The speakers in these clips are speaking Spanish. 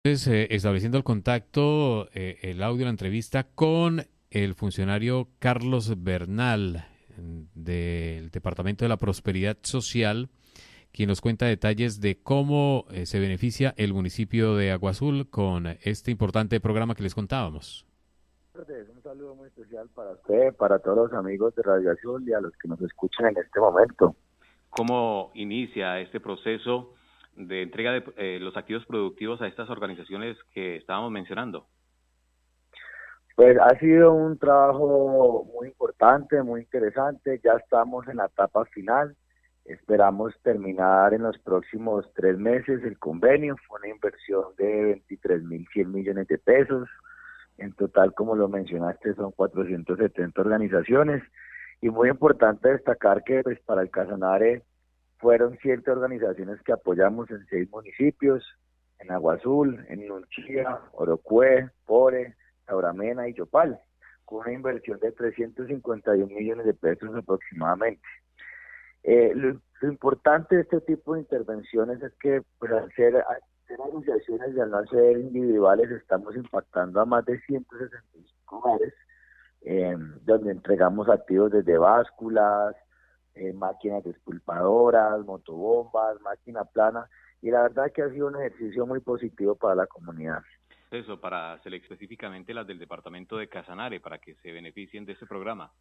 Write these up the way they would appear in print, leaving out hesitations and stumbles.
Entonces, estableciendo el contacto, el audio, la entrevista con el funcionario Carlos Bernal del Departamento de la Prosperidad Social, quien nos cuenta detalles de cómo se beneficia el municipio de Agua Azul con este importante programa que les contábamos. Un saludo muy especial para usted, para todos los amigos de Radio Azul y a los que nos escuchan en este momento. ¿Cómo inicia este proceso de entrega de los activos productivos a estas organizaciones que estábamos mencionando? Pues ha sido un trabajo muy importante, muy interesante. Ya estamos en la etapa final. Esperamos terminar en los próximos 3 meses el convenio. Fue una inversión de 23.100 millones de pesos. En total, como lo mencionaste, son 470 organizaciones. Y muy importante destacar que pues, para el Casanare fueron 7 organizaciones que apoyamos en 6 municipios, en Agua Azul, en Nunchía, Orocue, Pore, Tauramena y Yopal, con una inversión de 351 millones de pesos aproximadamente. Lo importante de este tipo de intervenciones es que pues, al ser asociaciones y al no ser individuales estamos impactando a más de 165 hogares, donde entregamos activos desde básculas, máquinas despulpadoras, motobombas, máquina plana, y la verdad que ha sido un ejercicio muy positivo para la comunidad. Eso, para específicamente las del departamento de Casanare, para que se beneficien de este programa.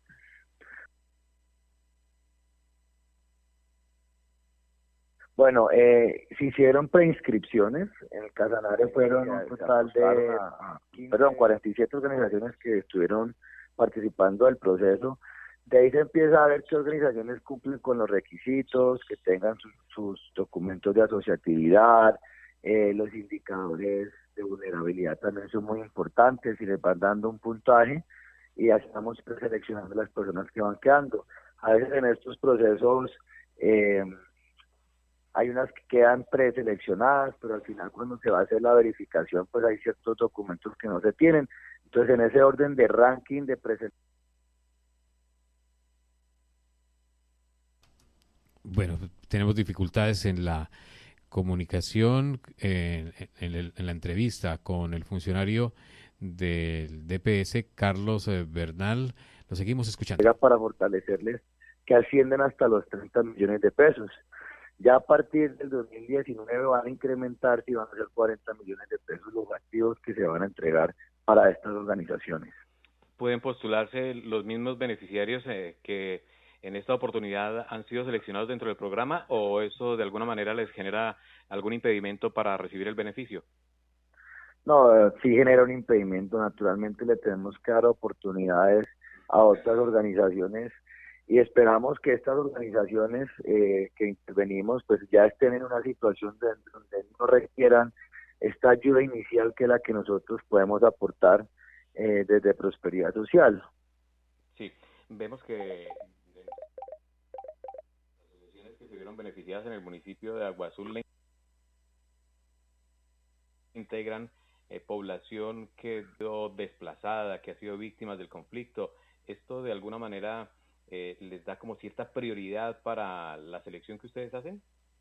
Bueno, se hicieron preinscripciones, en el Casanare fueron un total de 47 organizaciones que estuvieron participando del proceso. De ahí se empieza a ver qué organizaciones cumplen con los requisitos, que tengan sus documentos de asociatividad, los indicadores de vulnerabilidad también son muy importantes y les van dando un puntaje y ya estamos seleccionando las personas que van quedando. A veces en estos procesos eh, hay unas que quedan preseleccionadas, pero al final cuando se va a hacer la verificación, pues hay ciertos documentos que no se tienen. Entonces, en ese orden de ranking de presentación. Bueno, tenemos dificultades en la comunicación, en la entrevista con el funcionario del DPS, Carlos Bernal. Lo seguimos escuchando. Para fortalecerles, que ascienden hasta los 30 millones de pesos. Ya a partir del 2019 van a incrementarse y van a ser 40 millones de pesos los activos que se van a entregar para estas organizaciones. ¿Pueden postularse los mismos beneficiarios que en esta oportunidad han sido seleccionados dentro del programa, o eso de alguna manera les genera algún impedimento para recibir el beneficio? No, sí genera un impedimento. Naturalmente le tenemos que dar oportunidades a otras organizaciones y esperamos que estas organizaciones que intervenimos pues ya estén en una situación donde no requieran esta ayuda inicial que es la que nosotros podemos aportar desde Prosperidad Social. Sí, vemos que las asociaciones que se vieron beneficiadas en el municipio de Agua Azul integran población que quedó desplazada, que ha sido víctima del conflicto. ¿Esto de alguna manera les da como cierta prioridad para la selección que ustedes hacen?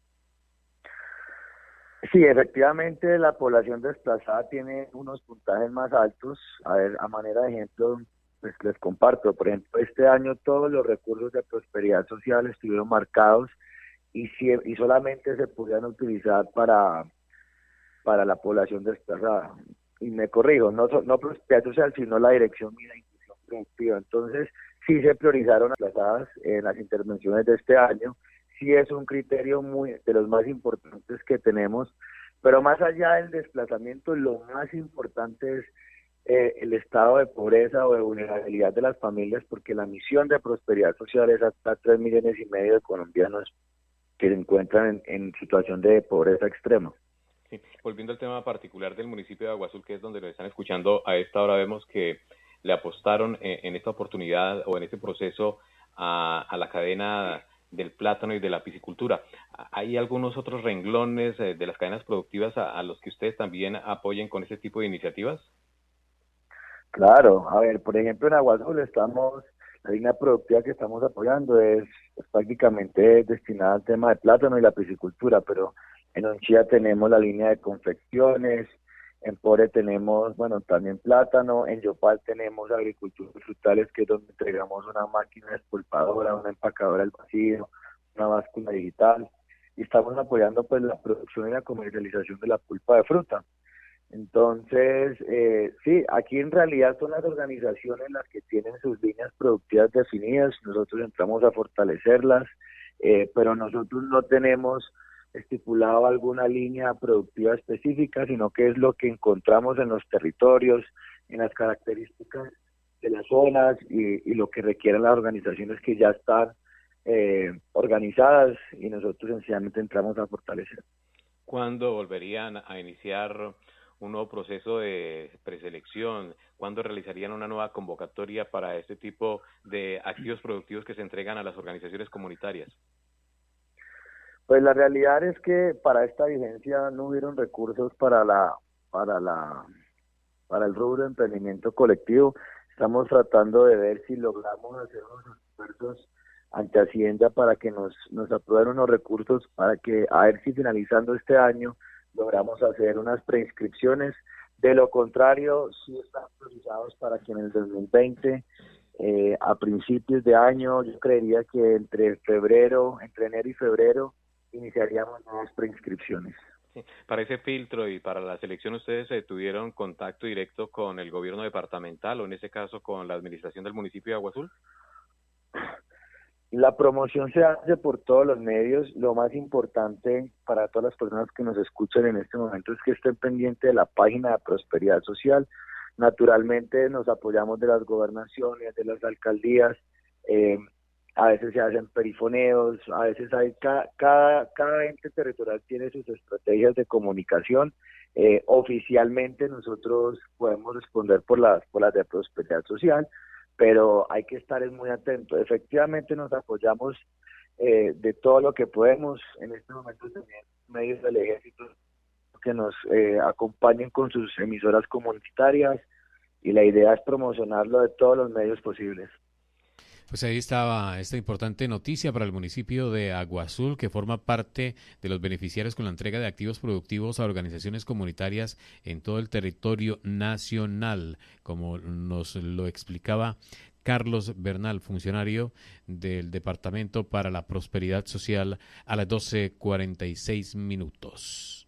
Sí, efectivamente la población desplazada tiene unos puntajes más altos. A ver, a manera de ejemplo, pues les comparto, por ejemplo, este año todos los recursos de prosperidad social estuvieron marcados y solamente se podían utilizar para la población desplazada. Y me corrijo, no prosperidad social, sino la Dirección Mira de Inclusión Productiva. Entonces, sí se priorizaron las desplazadas en las intervenciones de este año. Sí es un criterio muy de los más importantes que tenemos, pero más allá del desplazamiento, lo más importante es el estado de pobreza o de vulnerabilidad de las familias, porque la misión de prosperidad social es hasta 3,5 millones de colombianos que se encuentran en situación de pobreza extrema. Sí. Volviendo al tema particular del municipio de Agua Azul, que es donde lo están escuchando a esta hora, vemos que le apostaron en esta oportunidad o en este proceso a la cadena del plátano y de la piscicultura. ¿Hay algunos otros renglones de las cadenas productivas a los que ustedes también apoyen con ese tipo de iniciativas? Claro, a ver, por ejemplo en Agua Azul la línea productiva que estamos apoyando es prácticamente destinada al tema de plátano y la piscicultura, pero En Unchía tenemos la línea de confecciones, en Pore tenemos, bueno, también plátano, en Yopal tenemos agricultura y frutales, que es donde entregamos una máquina despulpadora, una empacadora al vacío, una báscula digital, y estamos apoyando pues la producción y la comercialización de la pulpa de fruta. Entonces, sí, aquí en realidad son las organizaciones las que tienen sus líneas productivas definidas, nosotros entramos a fortalecerlas, pero nosotros no tenemos estipulado alguna línea productiva específica, sino que es lo que encontramos en los territorios, en las características de las zonas y lo que requieren las organizaciones que ya están organizadas, y nosotros sencillamente entramos a fortalecer. ¿Cuándo volverían a iniciar un nuevo proceso de preselección? ¿Cuándo realizarían una nueva convocatoria para este tipo de activos productivos que se entregan a las organizaciones comunitarias? Pues la realidad es que para esta vigencia no hubieron recursos para el rubro de emprendimiento colectivo. Estamos tratando de ver si logramos hacer unos esfuerzos ante Hacienda para que nos aprueben unos recursos, para que, a ver si finalizando este año logramos hacer unas preinscripciones. De lo contrario, sí están procesados para que en el 2020, a principios de año, yo creería que entre enero y febrero, iniciaríamos nuevas preinscripciones. Sí. Para ese filtro y para la selección, ¿ustedes tuvieron contacto directo con el gobierno departamental o en ese caso con la administración del municipio de Agua Azul? La promoción se hace por todos los medios. Lo más importante para todas las personas que nos escuchan en este momento es que estén pendientes de la página de Prosperidad Social. Naturalmente nos apoyamos de las gobernaciones, de las alcaldías, a veces se hacen perifoneos, a veces hay cada ente territorial tiene sus estrategias de comunicación. Oficialmente nosotros podemos responder por las de Prosperidad Social, pero hay que estar muy atentos. Efectivamente nos apoyamos de todo lo que podemos. En este momento también medios del ejército que nos acompañen con sus emisoras comunitarias, y la idea es promocionarlo de todos los medios posibles. Pues ahí estaba esta importante noticia para el municipio de Agua Azul, que forma parte de los beneficiarios con la entrega de activos productivos a organizaciones comunitarias en todo el territorio nacional, como nos lo explicaba Carlos Bernal, funcionario del Departamento para la Prosperidad Social, a las 12:46 minutos.